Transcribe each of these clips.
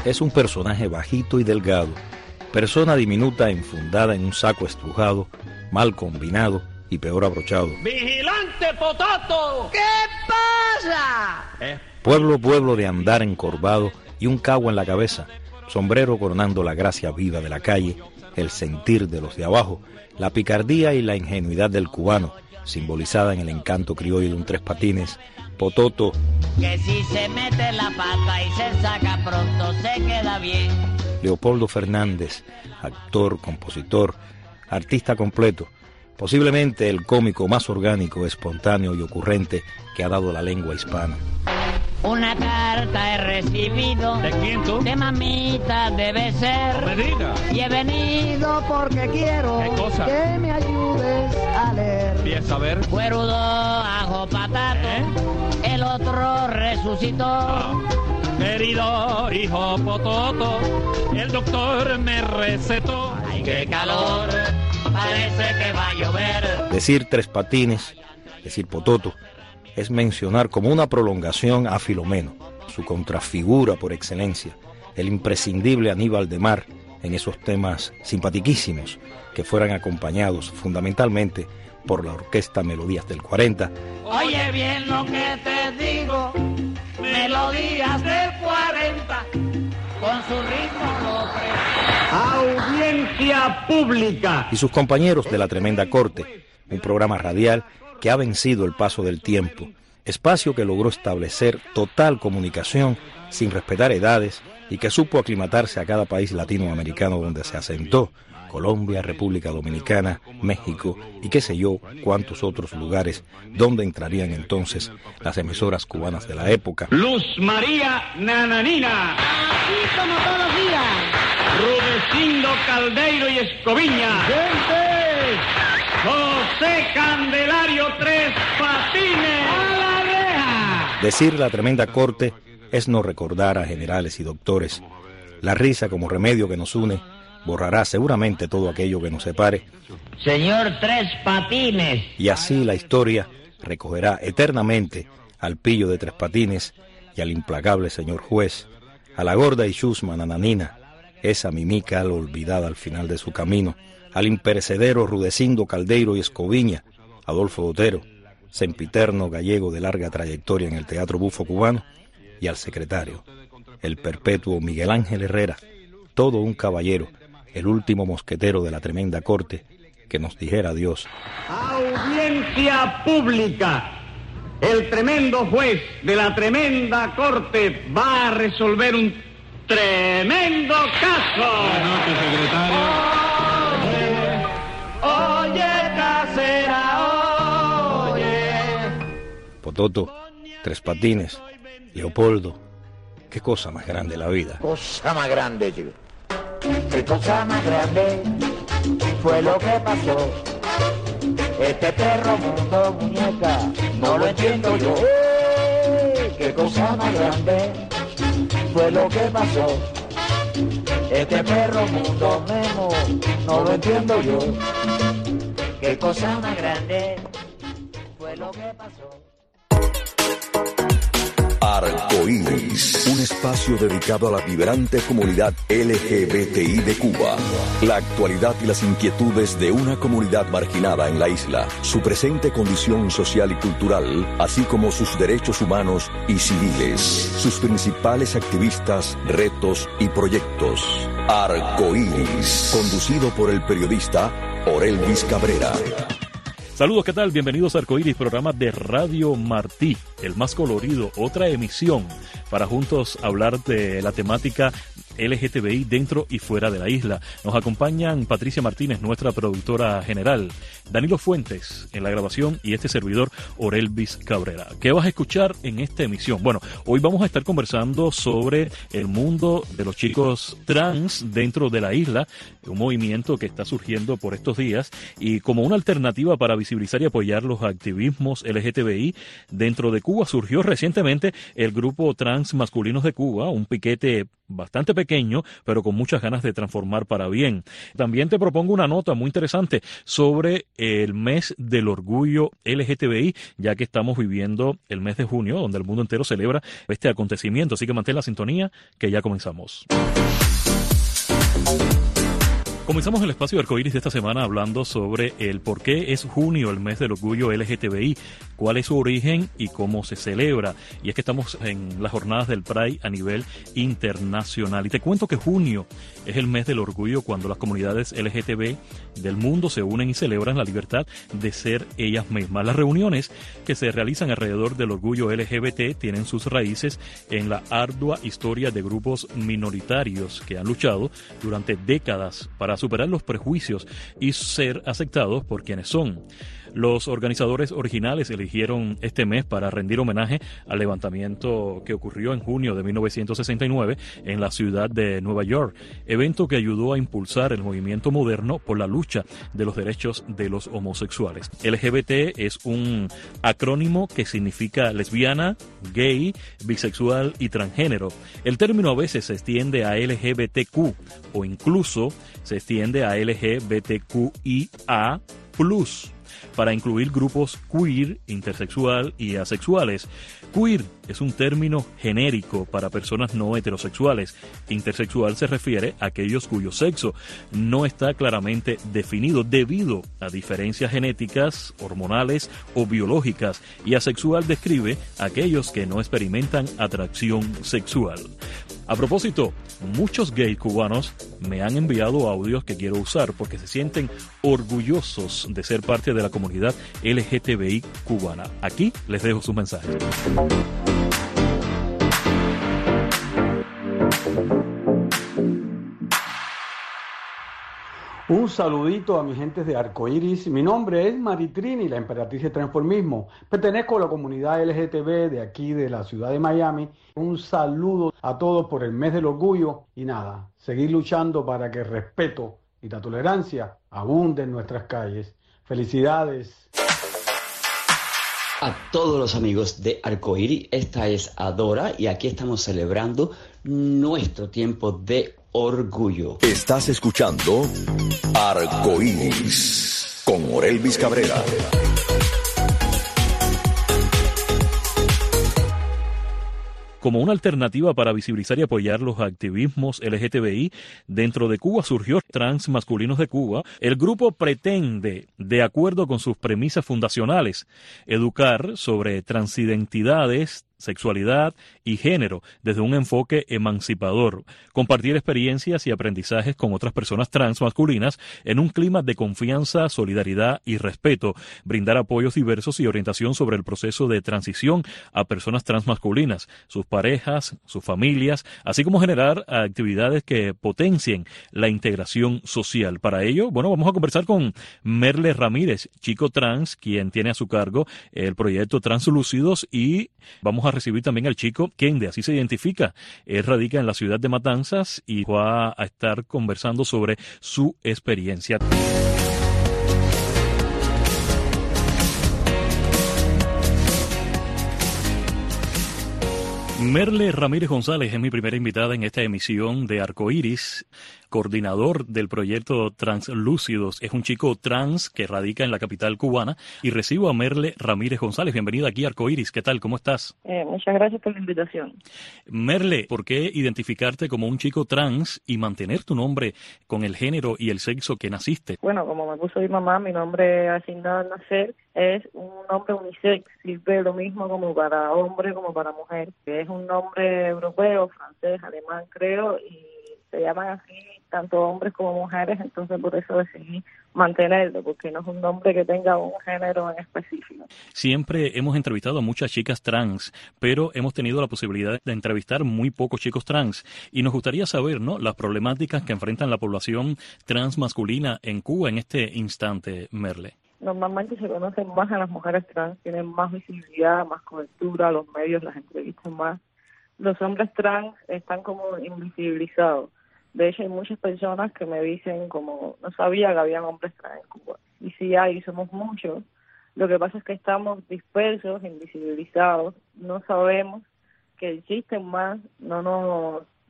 es un personaje bajito y delgado, persona diminuta enfundada en un saco estrujado, mal combinado y peor abrochado. ¡Vigilante Potato! ¿Qué pasa? Pueblo de andar encorvado y un cabo en la cabeza, sombrero coronando la gracia viva de la calle, el sentir de los de abajo, la picardía y la ingenuidad del cubano, simbolizada en el encanto criollo de un tres patines, Pototo. Que si se mete la pata y se saca pronto se queda bien. Leopoldo Fernández, actor, compositor, artista completo, posiblemente el cómico más orgánico, espontáneo y ocurrente que ha dado la lengua hispana. Una carta he recibido. ¿De quién tú? De mamita debe ser. No me diga. Y he venido porque quiero ¿Qué cosa? que me ayudes a leer. Empieza a ver. Cuerudo, ajo, patato, el otro resucitó. Querido hijo Pototo, el doctor me recetó. Ay, qué calor, parece que va a llover. Decir tres patines, decir Pototo, es mencionar como una prolongación a Filomeno, su contrafigura por excelencia, el imprescindible Aníbal de Mar en esos temas simpatiquísimos que fueran acompañados fundamentalmente por la orquesta Melodías del 40. Oye bien lo que te digo, Melodías del 40, con su ritmo lo Audiencia pública. Y sus compañeros de La Tremenda Corte, un programa radial que ha vencido el paso del tiempo, espacio que logró establecer total comunicación sin respetar edades y que supo aclimatarse a cada país latinoamericano donde se asentó, Colombia, República Dominicana, México y qué sé yo cuántos otros lugares donde entrarían entonces las emisoras cubanas de la época. Luz María Nananina. Así como todos los días. Rudecindo Caldeiro y Escoviña. ¡Gente! José Candelario Tres Patines. ¡A la reja! Decir La Tremenda Corte es no recordar a generales y doctores. La risa como remedio que nos une borrará seguramente todo aquello que nos separe. Señor Tres Patines. Y así la historia recogerá eternamente al pillo de Tres Patines y al implacable señor juez, a la gorda y chusma Nananina, esa mimica olvidada al final de su camino, al imperecedero Rudecindo Caldeiro y Escoviña, Adolfo Botero, sempiterno gallego de larga trayectoria en el teatro bufo cubano, y al secretario, el perpetuo Miguel Ángel Herrera, todo un caballero, el último mosquetero de La Tremenda Corte, que nos dijera adiós. Audiencia pública. El tremendo juez de La Tremenda Corte va a resolver un tremendo caso. Buenas noches, secretario. Oye, casera, oye. Pototo, Tres Patines, Leopoldo, qué cosa más grande la vida. Cosa más grande, chico. Qué cosa más grande fue lo que pasó. Este perro mundo, muñeca, no lo entiendo yo. Qué cosa más grande fue lo que pasó. Este perro mundo, Memo, no lo entiendo yo. Qué cosa más grande fue lo que pasó. Arcoíris, un espacio dedicado a la vibrante comunidad LGBTI de Cuba. La actualidad y las inquietudes de una comunidad marginada en la isla, su presente condición social y cultural, así como sus derechos humanos y civiles, sus principales activistas, retos y proyectos. Arcoíris, conducido por el periodista Orelvis Cabrera. Saludos, ¿qué tal? Bienvenidos a Arcoíris, programa de Radio Martí, el más colorido, otra emisión para juntos hablar de la temática LGTBI dentro y fuera de la isla. Nos acompañan Patricia Martínez, nuestra productora general, Danilo Fuentes en la grabación y este servidor Orelvis Cabrera. ¿Qué vas a escuchar en esta emisión? Bueno, hoy vamos a estar conversando sobre el mundo de los chicos trans dentro de la isla, un movimiento que está surgiendo por estos días y como una alternativa para visibilizar y apoyar los activismos LGTBI dentro de Cuba surgió recientemente el grupo Trans Masculinos de Cuba, un piquete bastante pequeño, pero con muchas ganas de transformar para bien. También te propongo una nota muy interesante sobre el mes del orgullo LGTBI, ya que estamos viviendo el mes de junio, donde el mundo entero celebra este acontecimiento. Así que mantén la sintonía, que ya comenzamos. Comenzamos el espacio de Arcoíris de esta semana hablando sobre el por qué es junio el mes del orgullo LGTBI, cuál es su origen y cómo se celebra. Y es que estamos en las jornadas del Pride a nivel internacional. Y te cuento que junio es el mes del orgullo cuando las comunidades LGTB del mundo se unen y celebran la libertad de ser ellas mismas. Las reuniones que se realizan alrededor del orgullo LGBT tienen sus raíces en la ardua historia de grupos minoritarios que han luchado durante décadas para superar los prejuicios y ser aceptados por quienes son. Los organizadores originales eligieron este mes para rendir homenaje al levantamiento que ocurrió en junio de 1969 en la ciudad de Nueva York, evento que ayudó a impulsar el movimiento moderno por la lucha de los derechos de los homosexuales. LGBT es un acrónimo que significa lesbiana, gay, bisexual y transgénero. El término a veces se extiende a LGBTQ o incluso se extiende a LGBTQIA+, para incluir grupos queer, intersexual y asexuales. Queer es un término genérico para personas no heterosexuales. Intersexual se refiere a aquellos cuyo sexo no está claramente definido debido a diferencias genéticas, hormonales o biológicas. Y asexual describe a aquellos que no experimentan atracción sexual. A propósito, muchos gays cubanos me han enviado audios que quiero usar porque se sienten orgullosos de ser parte de la comunidad LGTBI cubana. Aquí les dejo sus mensajes. Un saludito a mis gentes de Arcoíris. Mi nombre es Maritrini, la emperatriz de transformismo. Pertenezco a la comunidad LGTB de aquí de la ciudad de Miami. Un saludo a todos por el mes del orgullo y nada, seguir luchando para que el respeto y la tolerancia abunden en nuestras calles. Felicidades. A todos los amigos de Arcoíris, esta es Adora y aquí estamos celebrando nuestro tiempo de orgullo. Estás escuchando Arcoíris con Orelvis Cabrera. Como una alternativa para visibilizar y apoyar los activismos LGTBI, dentro de Cuba surgió Trans Masculinos de Cuba. El grupo pretende, de acuerdo con sus premisas fundacionales, educar sobre transidentidades, sexualidad y género desde un enfoque emancipador, compartir experiencias y aprendizajes con otras personas trans masculinas en un clima de confianza, solidaridad y respeto, brindar apoyos diversos y orientación sobre el proceso de transición a personas trans masculinas, sus parejas, sus familias, así como generar actividades que potencien la integración social. Para ello, vamos a conversar con Merle Ramírez, chico trans, quien tiene a su cargo el proyecto Translúcidos, y vamos a recibir también al chico Kende, así se identifica. Él radica en la ciudad de Matanzas y va a estar conversando sobre su experiencia. Merle Ramírez González es mi primera invitada en esta emisión de Arcoíris, coordinador del proyecto Translúcidos. Es un chico trans que radica en la capital cubana y recibo a Merle Ramírez González. Bienvenida aquí a Arcoíris. ¿Qué tal? ¿Cómo estás? Muchas gracias por la invitación. Merle, ¿por qué identificarte como un chico trans y mantener tu nombre con el género y el sexo que naciste? Bueno, como me puso mi mamá, mi nombre asignado al nacer es un nombre unisex. Sirve lo mismo como para hombre como para mujer. Es un nombre europeo, francés, alemán, creo, y se llaman así tanto hombres como mujeres, entonces por eso decidí mantenerlo, porque no es un nombre que tenga un género en específico. Siempre hemos entrevistado a muchas chicas trans, pero hemos tenido la posibilidad de entrevistar muy pocos chicos trans, y nos gustaría saber, ¿no?, las problemáticas que enfrentan la población trans masculina en Cuba en este instante, Merle. Normalmente se conocen más a las mujeres trans, tienen más visibilidad, más cobertura, los medios las entrevistan más. Los hombres trans están como invisibilizados. De hecho, hay muchas personas que me dicen como no sabía que habían hombres trans en Cuba. Y sí hay, somos muchos. Lo que pasa es que estamos dispersos, invisibilizados, no sabemos que existen más, no nos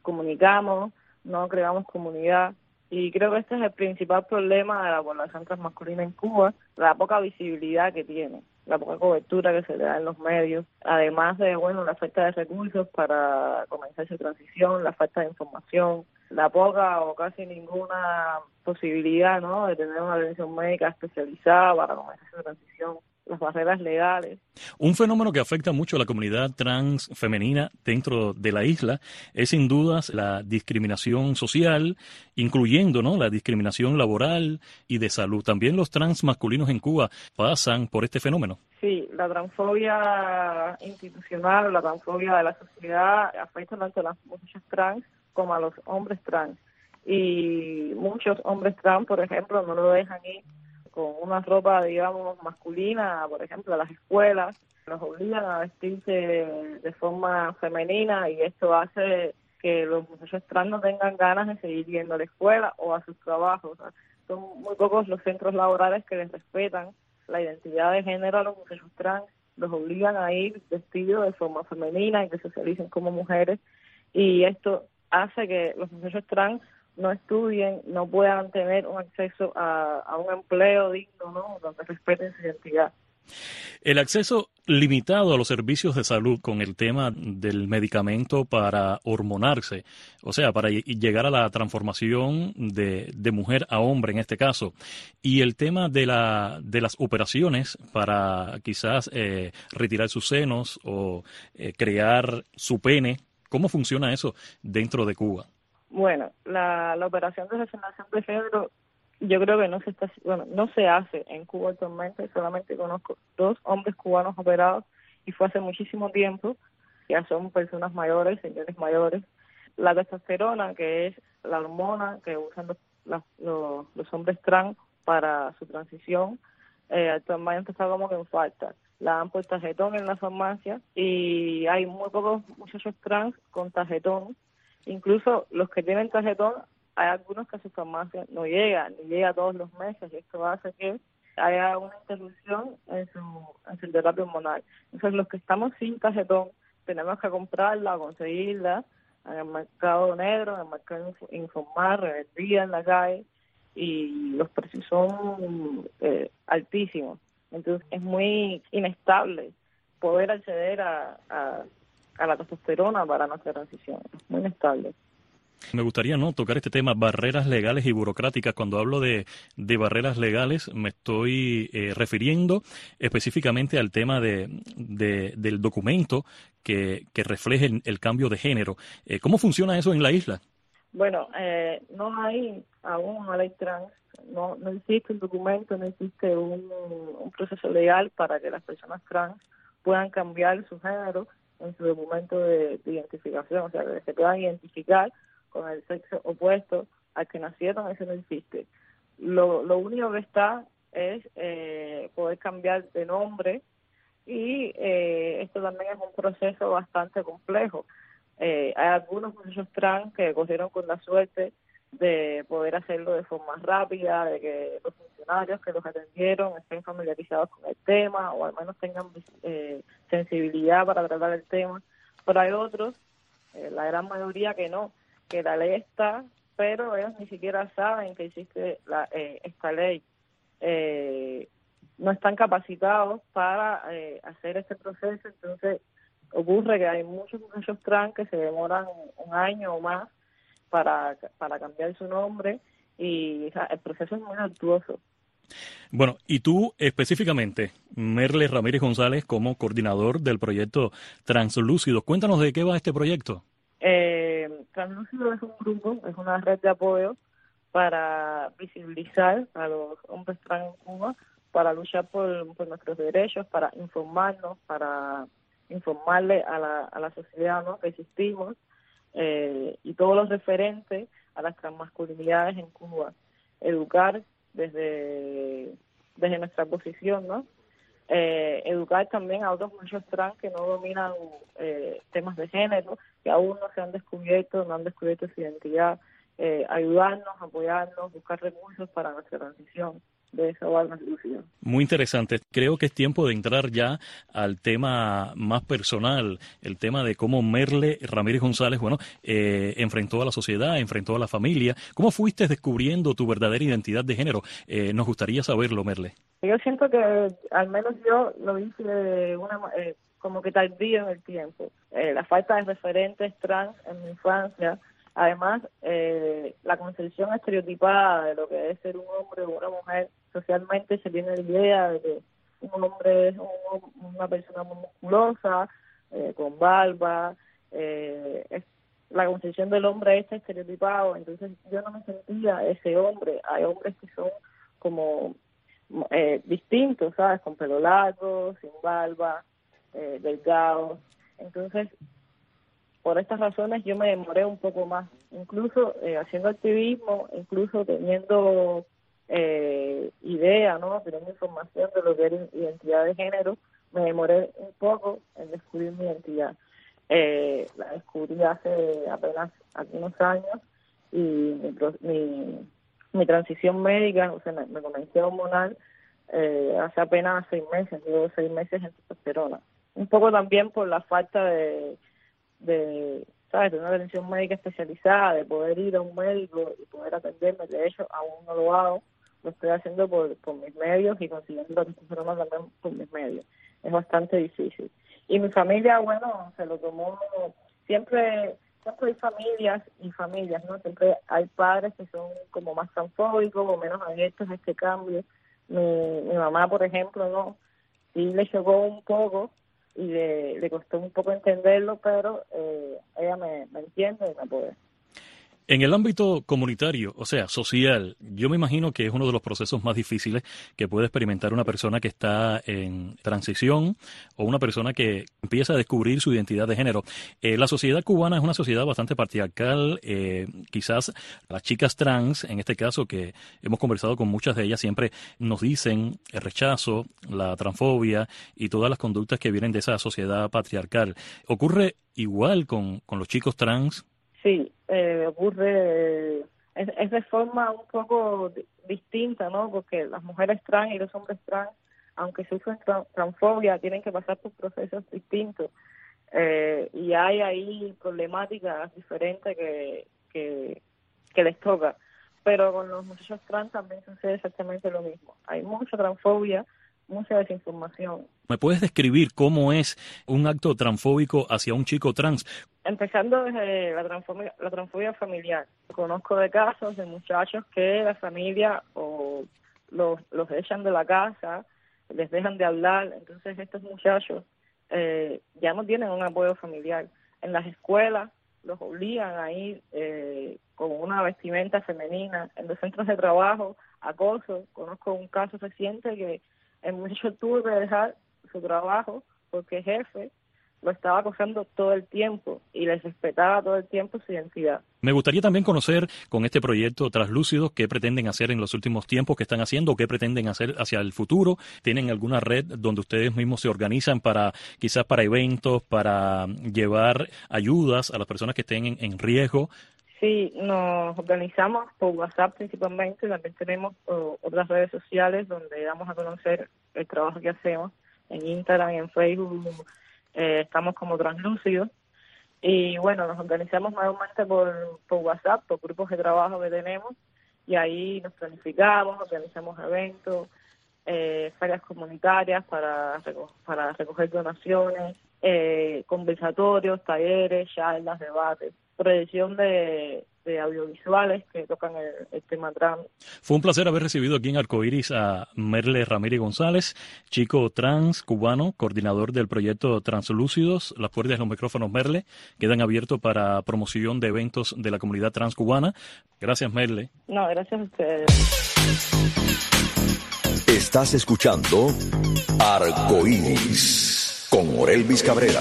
comunicamos, no creamos comunidad. Y creo que este es el principal problema de la población transmasculina en Cuba, la poca visibilidad que tiene, la poca cobertura que se le da en los medios, además de, bueno, la falta de recursos para comenzar esa transición, la falta de información, la poca o casi ninguna posibilidad, ¿no?, de tener una atención médica especializada para comenzar esa transición, las barreras legales. Un fenómeno que afecta mucho a la comunidad trans femenina dentro de la isla es sin dudas la discriminación social, incluyendo, ¿no?, la discriminación laboral y de salud. También los trans masculinos en Cuba pasan por este fenómeno. Sí, la transfobia institucional, la transfobia de la sociedad afecta tanto a las muchachas trans como a los hombres trans. Y muchos hombres trans, por ejemplo, no lo dejan ir con una ropa, digamos, masculina, por ejemplo, a las escuelas, los obligan a vestirse de forma femenina y esto hace que los muchachos trans no tengan ganas de seguir yendo a la escuela o a sus trabajos. O sea, son muy pocos los centros laborales que les respetan la identidad de género a los muchachos trans, los obligan a ir vestidos de forma femenina y que socialicen como mujeres, y esto hace que los muchachos trans no estudien, no puedan tener un acceso a un empleo digno, ¿no?, donde respeten su identidad. El acceso limitado a los servicios de salud con el tema del medicamento para hormonarse, o sea, para llegar a la transformación de mujer a hombre en este caso, y el tema de las operaciones para quizás retirar sus senos o crear su pene. ¿Cómo funciona eso dentro de Cuba? Bueno, la operación de resignación de género yo creo que no se hace en Cuba actualmente. Solamente conozco 2 hombres cubanos operados y fue hace muchísimo tiempo. Ya son personas mayores, señores mayores. La testosterona, que es la hormona que usan los hombres trans para su transición, actualmente está como que en falta. La dan por tarjetón en la farmacia y hay muy pocos muchachos trans con tarjetón. Incluso los que tienen tarjetón, hay algunos que a su farmacia no llega, ni llega todos los meses, y esto hace que haya una interrupción en su terapia hormonal. Entonces, los que estamos sin tarjetón, tenemos que comprarla o conseguirla en el mercado negro, en el mercado informal, revendida en la calle, y los precios son altísimos. Entonces, es muy inestable poder acceder a la testosterona para nuestra transición. Es muy inestable. Me gustaría tocar este tema, barreras legales y burocráticas. Cuando hablo de barreras legales, me estoy refiriendo específicamente al tema del documento que refleje el cambio de género. ¿Cómo funciona eso en la isla? Bueno, no hay aún una ley trans, no existe un documento, no existe un proceso legal para que las personas trans puedan cambiar su género en su documento de identificación, o sea, que se puedan identificar con el sexo opuesto al que nacieron. Eso no existe. Lo único que está es poder cambiar de nombre, y esto también es un proceso bastante complejo. Hay algunos muchachos trans que corrieron con la suerte de poder hacerlo de forma rápida, de que los funcionarios que los atendieron estén familiarizados con el tema o al menos tengan sensibilidad para tratar el tema, pero hay otros, la gran mayoría, que no, que la ley está, pero ellos ni siquiera saben que existe esta ley. No están capacitados para hacer este proceso. Entonces ocurre que hay muchos trans que se demoran un año o más para cambiar su nombre, y el proceso es muy tortuoso. Bueno, y tú específicamente, Merle Ramírez González, como coordinador del proyecto Translúcido, cuéntanos de qué va este proyecto. Translúcido es un grupo, es una red de apoyo para visibilizar a los hombres trans en Cuba, para luchar por nuestros derechos, para informarnos, para informarle a la sociedad, ¿no?, que existimos, y todo lo referente a las transmasculinidades en Cuba. Educar desde nuestra posición, ¿no? Educar también a otros muchos trans que no dominan temas de género, que aún no se han descubierto, no han descubierto su identidad, ayudarnos, apoyarnos, buscar recursos para nuestra transición. de esa barba lúcida. Muy interesante. Creo que es tiempo de entrar ya al tema más personal, el tema de cómo Merle Ramírez González, enfrentó a la sociedad, enfrentó a la familia. ¿Cómo fuiste descubriendo tu verdadera identidad de género? Nos gustaría saberlo, Merle. Yo siento que al menos yo lo hice de como que tardío en el tiempo. La falta de referentes trans en mi infancia. Además, la concepción estereotipada de lo que es ser un hombre o una mujer, socialmente se tiene la idea de que un hombre es una persona muy musculosa, con barba, la concepción del hombre está estereotipado, entonces yo no me sentía ese hombre. Hay hombres que son como distintos, ¿sabes? Con pelo largo, sin barba, delgados. Entonces, por estas razones yo me demoré un poco más, incluso haciendo activismo, incluso teniendo idea, ¿no? Teniendo información de lo que era identidad de género, me demoré un poco en descubrir mi identidad. La descubrí hace apenas algunos años y mi transición médica, o sea, me comencé a hormonal hace apenas 6 meses, llevo 6 meses en testosterona. Un poco también por la falta de ¿sabes?, de una atención médica especializada, de poder ir a un médico y poder atenderme. De hecho, aún no lo hago, lo estoy haciendo por mis medios y consiguiendo la testosterona también por mis medios. Es bastante difícil. Y mi familia, se lo tomó, siempre hay familias y familias, ¿no? Siempre hay padres que son como más transfóbicos o menos abiertos a este cambio. Mi mamá, por ejemplo, no, sí le chocó un poco y le costó un poco entenderlo, pero ella me entiende y me apoya. En el ámbito comunitario, o sea, social, yo me imagino que es uno de los procesos más difíciles que puede experimentar una persona que está en transición o una persona que empieza a descubrir su identidad de género. La sociedad cubana es una sociedad bastante patriarcal. Quizás las chicas trans, en este caso, que hemos conversado con muchas de ellas, siempre nos dicen el rechazo, la transfobia y todas las conductas que vienen de esa sociedad patriarcal. ¿Ocurre igual con los chicos trans? Sí, ocurre, es de forma un poco distinta, ¿no? Porque las mujeres trans y los hombres trans, aunque sufren transfobia, tienen que pasar por procesos distintos. Y hay ahí problemáticas diferentes que les toca. Pero con los muchachos trans también sucede exactamente lo mismo. Hay mucha transfobia, mucha desinformación. ¿Me puedes describir cómo es un acto transfóbico hacia un chico trans? Empezando desde la transfobia familiar. Conozco de casos de muchachos que la familia o los echan de la casa, les dejan de hablar, entonces estos muchachos ya no tienen un apoyo familiar. En las escuelas los obligan a ir con una vestimenta femenina. En los centros de trabajo, acoso. Conozco un caso reciente que el muchacho tuvo que dejar su trabajo porque el jefe lo estaba acosando todo el tiempo y les respetaba todo el tiempo su identidad. Me gustaría también conocer con este proyecto Translúcidos qué pretenden hacer en los últimos tiempos, qué están haciendo, qué pretenden hacer hacia el futuro. ¿Tienen alguna red donde ustedes mismos se organizan quizás para eventos, para llevar ayudas a las personas que estén en riesgo? Sí, nos organizamos por WhatsApp principalmente, también tenemos otras redes sociales donde damos a conocer el trabajo que hacemos, en Instagram y en Facebook, estamos como Translúcidos, y bueno, nos organizamos mayormente por WhatsApp, por grupos de trabajo que tenemos, y ahí nos planificamos, organizamos eventos, ferias comunitarias para recoger donaciones, conversatorios, talleres, charlas, debates, proyección de audiovisuales que tocan el tema trans. Fue un placer haber recibido aquí en Arcoiris a Merle Ramírez González, chico trans cubano, coordinador del proyecto Translúcidos. Las puertas de los micrófonos, Merle, quedan abiertos para promoción de eventos de la comunidad trans cubana. Gracias, Merle. No, gracias a ustedes. Estás escuchando Arcoiris con Orelvis Cabrera.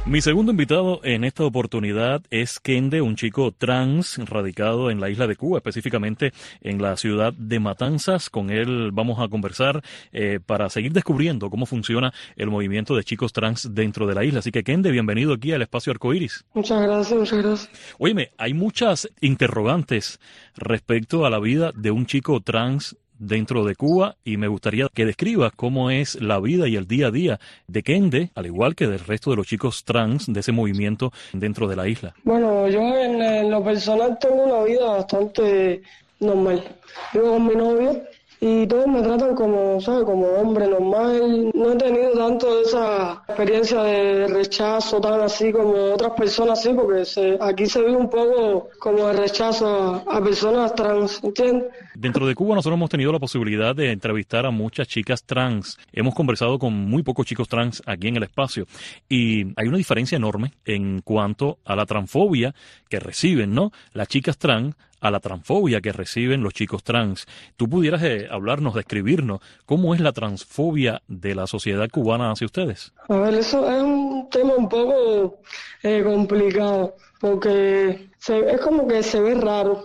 Mi segundo invitado en esta oportunidad es Kende, un chico trans radicado en la isla de Cuba, específicamente en la ciudad de Matanzas. Con él vamos a conversar para seguir descubriendo cómo funciona el movimiento de chicos trans dentro de la isla. Así que Kende, bienvenido aquí al Espacio Arcoíris. Muchas gracias, muchas gracias. Óyeme, hay muchas interrogantes respecto a la vida de un chico trans dentro de Cuba y me gustaría que describas cómo es la vida y el día a día de Kende, al igual que del resto de los chicos trans de ese movimiento dentro de la isla. Bueno, yo en lo personal tengo una vida bastante normal. Vivo con mi novio y todos me tratan como, ¿sabes?, como hombre normal. No he tenido tanto esa experiencia de rechazo tan así como otras personas así, porque aquí se vive un poco como el rechazo a personas trans, ¿entiendes? Dentro de Cuba nosotros hemos tenido la posibilidad de entrevistar a muchas chicas trans. Hemos conversado con muy pocos chicos trans aquí en el espacio y hay una diferencia enorme en cuanto a la transfobia que reciben, ¿no?, las chicas trans, a la transfobia que reciben los chicos trans. ¿Tú pudieras hablarnos, describirnos cómo es la transfobia de la sociedad cubana hacia ustedes? A ver, eso es un tema un poco complicado, porque es como que se ve raro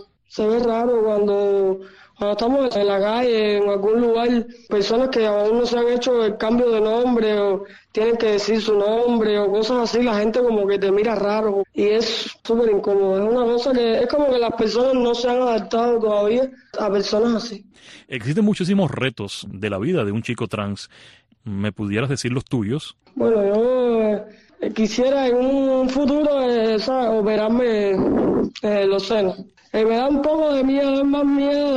cuando estamos en la calle, en algún lugar, personas que aún no se han hecho el cambio de nombre o tienen que decir su nombre o cosas así, la gente como que te mira raro y es súper incómodo. Es una cosa que es como que las personas no se han adaptado todavía a personas así. Existen muchísimos retos de la vida de un chico trans. ¿Me pudieras decir los tuyos? Bueno, yo quisiera en un futuro operarme los senos. Me da un poco de miedo, es más miedo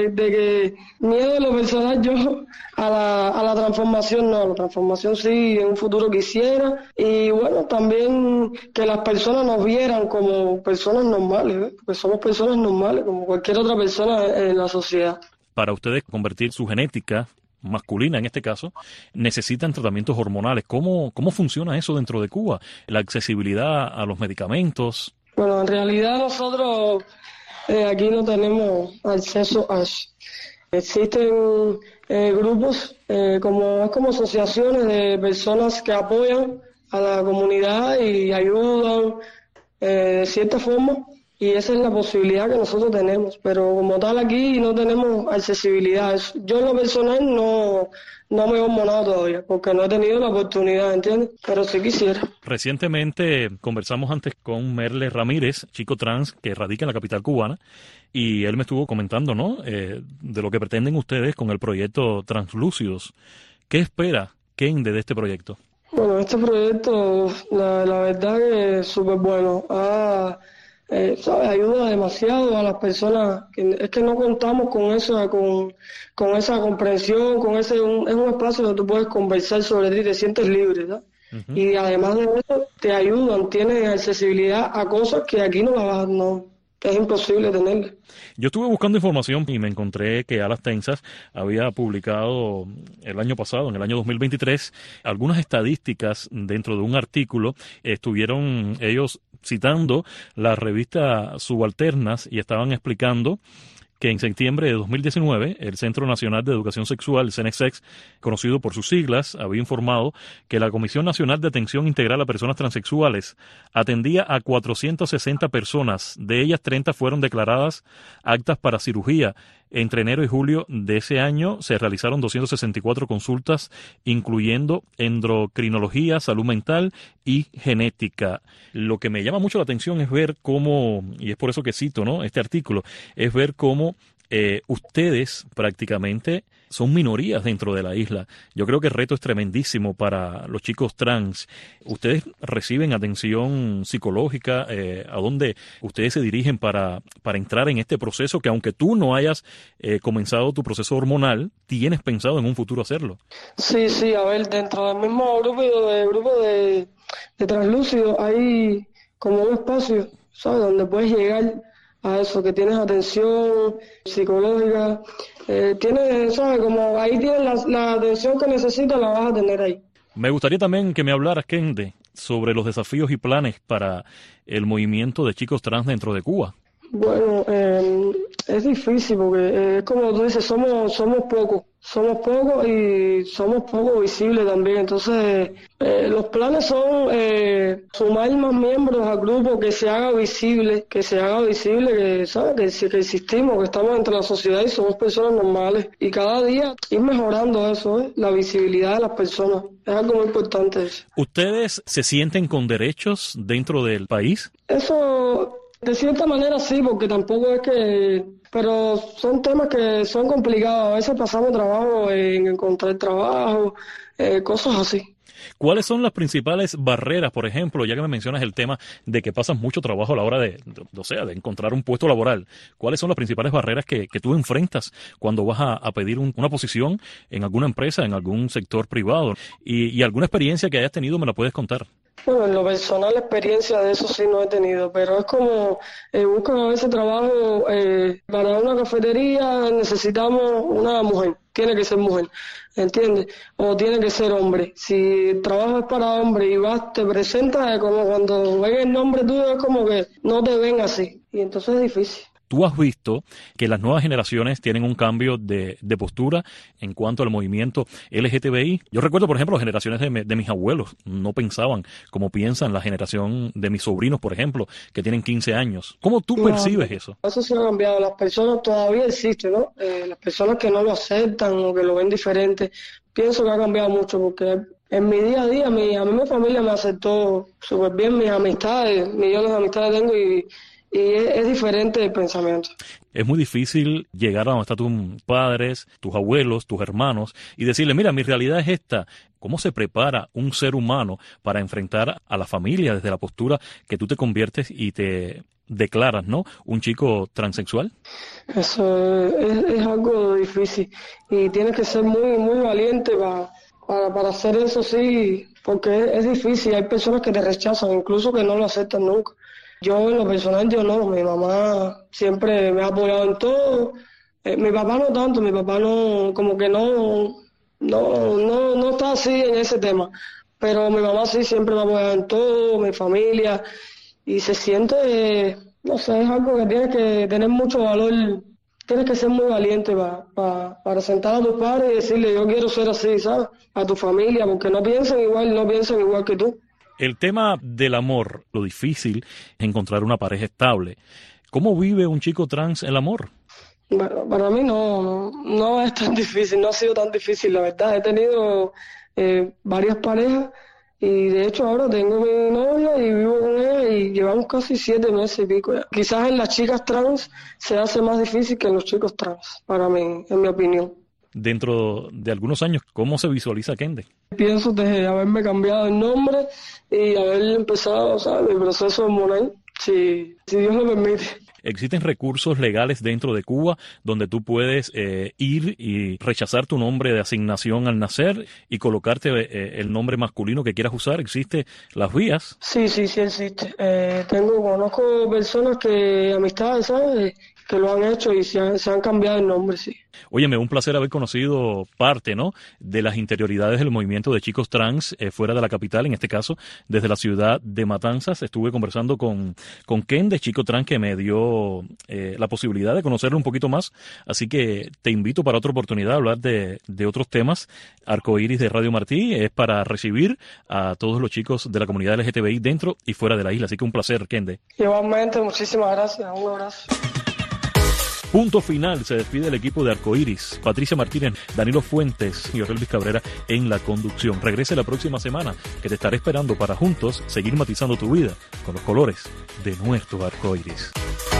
miedo de lo personal yo a la transformación no, la transformación sí, en un futuro quisiera, y bueno, también que las personas nos vieran como personas normales, porque somos personas normales, como cualquier otra persona en la sociedad. Para ustedes convertir su genética masculina en este caso, necesitan tratamientos hormonales. ¿Cómo funciona eso dentro de Cuba? La accesibilidad a los medicamentos. Bueno, en realidad nosotros aquí no tenemos acceso a eso. Existen grupos como asociaciones de personas que apoyan a la comunidad y ayudan de cierta forma, y esa es la posibilidad que nosotros tenemos, pero como tal aquí no tenemos accesibilidad. Yo en lo personal no me he hormonado todavía, porque no he tenido la oportunidad, ¿entiendes? Pero sí quisiera. Recientemente conversamos antes con Merle Ramírez, chico trans que radica en la capital cubana, y él me estuvo comentando, ¿no?, de lo que pretenden ustedes con el proyecto Translúcidos. ¿Qué espera Kende de este proyecto? Bueno, este proyecto, la verdad que es súper bueno. Ayuda demasiado a las personas, es que no contamos con esa comprensión, es un espacio donde tú puedes conversar sobre ti, te sientes libre, ¿verdad? Uh-huh. Y además de eso te ayudan, tienes accesibilidad a cosas que aquí es imposible tenerlas. Yo estuve buscando información y me encontré que Alas Tensas había publicado el año pasado, en el año 2023, algunas estadísticas dentro de un artículo. Estuvieron ellos citando la revista Subalternas y estaban explicando que en septiembre de 2019 el Centro Nacional de Educación Sexual, el CENESEX, conocido por sus siglas, había informado que la Comisión Nacional de Atención Integral a Personas Transexuales atendía a 460 personas, de ellas 30 fueron declaradas aptas para cirugía. Entre enero y julio de ese año se realizaron 264 consultas, incluyendo endocrinología, salud mental y genética. Lo que me llama mucho la atención es ver cómo, y es por eso que cito, ¿no?, este artículo, es ver cómo ustedes prácticamente son minorías dentro de la isla. Yo creo que el reto es tremendísimo para los chicos trans. ¿Ustedes reciben atención psicológica? ¿A dónde ustedes se dirigen para entrar en este proceso que, aunque tú no hayas comenzado tu proceso hormonal, tienes pensado en un futuro hacerlo? Sí, a ver, dentro del mismo grupo de translúcidos hay como un espacio, ¿sabes?, donde puedes llegar a eso, que tienes atención psicológica, tienes, ¿sabes?, como ahí tienes la atención que necesitas, la vas a tener ahí. Me gustaría también que me hablaras, Kende, sobre los desafíos y planes para el movimiento de chicos trans dentro de Cuba. Bueno, Es difícil porque es como tú dices, somos pocos y somos poco visibles también. Entonces, los planes son sumar más miembros al grupo, que se haga visible, que ¿sabes? Que existimos, que estamos entre la sociedad y somos personas normales. Y cada día ir mejorando eso, la visibilidad de las personas. Es algo muy importante eso. ¿Ustedes se sienten con derechos dentro del país? Eso, de cierta manera sí, porque tampoco es que... Pero son temas que son complicados. A veces pasamos trabajo en encontrar trabajo, cosas así. ¿Cuáles son las principales barreras, por ejemplo, ya que me mencionas el tema de que pasas mucho trabajo a la hora de encontrar un puesto laboral? ¿Cuáles son las principales barreras que tú enfrentas cuando vas a pedir una posición en alguna empresa, en algún sector privado? Y alguna experiencia que hayas tenido me la puedes contar. Bueno, en lo personal, experiencia de eso sí no he tenido, pero es como buscan a veces trabajo para una cafetería, necesitamos una mujer, tiene que ser mujer, ¿entiendes? O tiene que ser hombre. Si el trabajo es para hombre y vas, te presentas como cuando ven el nombre tuyo, es como que no te ven así, y entonces es difícil. ¿Tú has visto que las nuevas generaciones tienen un cambio de postura en cuanto al movimiento LGTBI? Yo recuerdo, por ejemplo, las generaciones de mis abuelos no pensaban como piensan la generación de mis sobrinos, por ejemplo, que tienen 15 años. ¿Cómo tú percibes eso? Eso sí ha cambiado. Las personas todavía existen, ¿no? Las personas que no lo aceptan o que lo ven diferente, pienso que ha cambiado mucho porque... En mi día a día, a mí mi familia me aceptó súper bien, mis amistades, millones de amistades tengo y es diferente el pensamiento. Es muy difícil llegar a donde están tus padres, tus abuelos, tus hermanos y decirle, mira, mi realidad es esta. ¿Cómo se prepara un ser humano para enfrentar a la familia desde la postura que tú te conviertes y te declaras, ¿no? Un chico transexual. Eso es algo difícil y tienes que ser muy, muy valiente para hacer eso, sí, porque es difícil. Hay personas que te rechazan, incluso que no lo aceptan nunca. Yo en lo personal, yo no, mi mamá siempre me ha apoyado en todo, mi papá no tanto, mi papá no, como que no está así en ese tema, pero mi mamá sí siempre me ha apoyado en todo, mi familia, y se siente, no sé, es algo que tienes que tener mucho valor, tienes que ser muy valiente para sentar a tus padres y decirle, yo quiero ser así, ¿sabes? A tu familia, porque no piensan igual que tú. El tema del amor, lo difícil es encontrar una pareja estable. ¿Cómo vive un chico trans el amor? Bueno, para mí no es tan difícil, no ha sido tan difícil, la verdad. He tenido varias parejas y de hecho ahora tengo mi novia y vivo con ella y llevamos casi 7 meses y pico. Quizás en las chicas trans se hace más difícil que en los chicos trans, para mí, en mi opinión. Dentro de algunos años, ¿cómo se visualiza Kende? Pienso desde haberme cambiado el nombre y haber empezado, mi proceso hormonal, si Dios lo permite. ¿Existen recursos legales dentro de Cuba donde tú puedes ir y rechazar tu nombre de asignación al nacer y colocarte el nombre masculino que quieras usar? ¿Existen las vías? Sí existe. Conozco personas amistades, ¿sabes?, que lo han hecho y se han cambiado el nombre, sí. Óyeme, un placer haber conocido parte, ¿no?, de las interioridades del movimiento de chicos trans fuera de la capital, en este caso desde la ciudad de Matanzas. Estuve conversando con Kende, chico trans, que me dio la posibilidad de conocerlo un poquito más, así que te invito para otra oportunidad a hablar de otros temas. Arcoiris de Radio Martí es para recibir a todos los chicos de la comunidad LGTBI dentro y fuera de la isla, así que un placer, Kende. Igualmente, muchísimas gracias, un abrazo. Punto final, se despide el equipo de Arcoiris. Patricia Martínez, Danilo Fuentes y Orelvis Cabrera en la conducción. Regrese la próxima semana, que te estaré esperando para juntos seguir matizando tu vida con los colores de nuestro Arcoiris.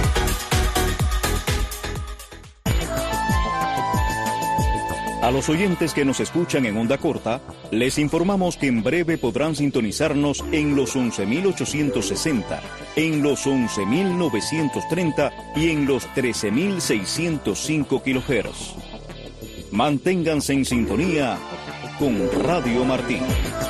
A los oyentes que nos escuchan en onda corta, les informamos que en breve podrán sintonizarnos en los 11.860, en los 11.930 y en los 13.605 kHz. Manténganse en sintonía con Radio Martí.